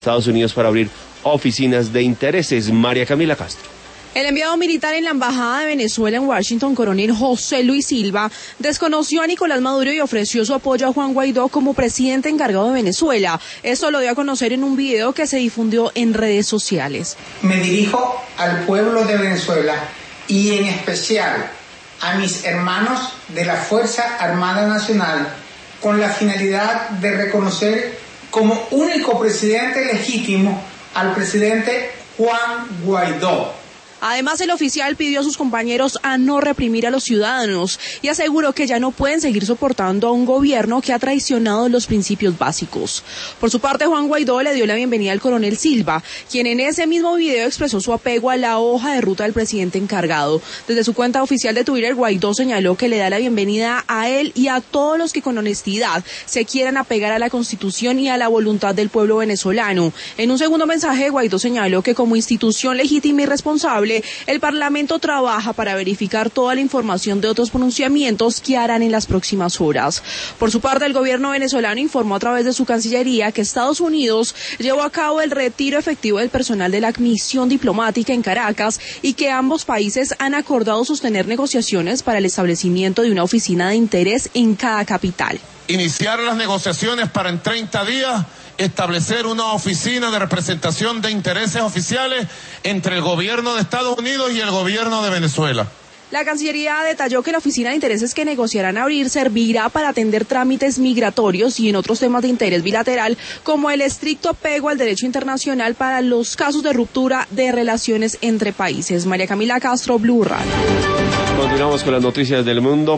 Estados Unidos para abrir oficinas de intereses. María Camila Castro. El enviado militar en la Embajada de Venezuela en Washington, coronel José Luis Silva, desconoció a Nicolás Maduro y ofreció su apoyo a Juan Guaidó como presidente encargado de Venezuela. Esto lo dio a conocer en un video que se difundió en redes sociales. Me dirijo al pueblo de Venezuela y en especial a mis hermanos de la Fuerza Armada Nacional con la finalidad de reconocer como único presidente legítimo al presidente Juan Guaidó. Además, el oficial pidió a sus compañeros a no reprimir a los ciudadanos y aseguró que ya no pueden seguir soportando a un gobierno que ha traicionado los principios básicos. Por su parte, Juan Guaidó le dio la bienvenida al coronel Silva, quien en ese mismo video expresó su apego a la hoja de ruta del presidente encargado. Desde su cuenta oficial de Twitter, Guaidó señaló que le da la bienvenida a él y a todos los que con honestidad se quieran apegar a la Constitución y a la voluntad del pueblo venezolano. En un segundo mensaje, Guaidó señaló que como institución legítima y responsable, el Parlamento trabaja para verificar toda la información de otros pronunciamientos que harán en las próximas horas. Por su parte, el gobierno venezolano informó a través de su Cancillería que Estados Unidos llevó a cabo el retiro efectivo del personal de la misión diplomática en Caracas y que ambos países han acordado sostener negociaciones para el establecimiento de una oficina de interés en cada capital. Iniciar las negociaciones para en 30 días establecer una oficina de representación de intereses oficiales entre el gobierno de Estados Unidos y el gobierno de Venezuela. La Cancillería detalló que la oficina de intereses que negociarán abrir servirá para atender trámites migratorios y en otros temas de interés bilateral, como el estricto apego al derecho internacional para los casos de ruptura de relaciones entre países. María Camila Castro, Blue Radio. Continuamos con las noticias del mundo.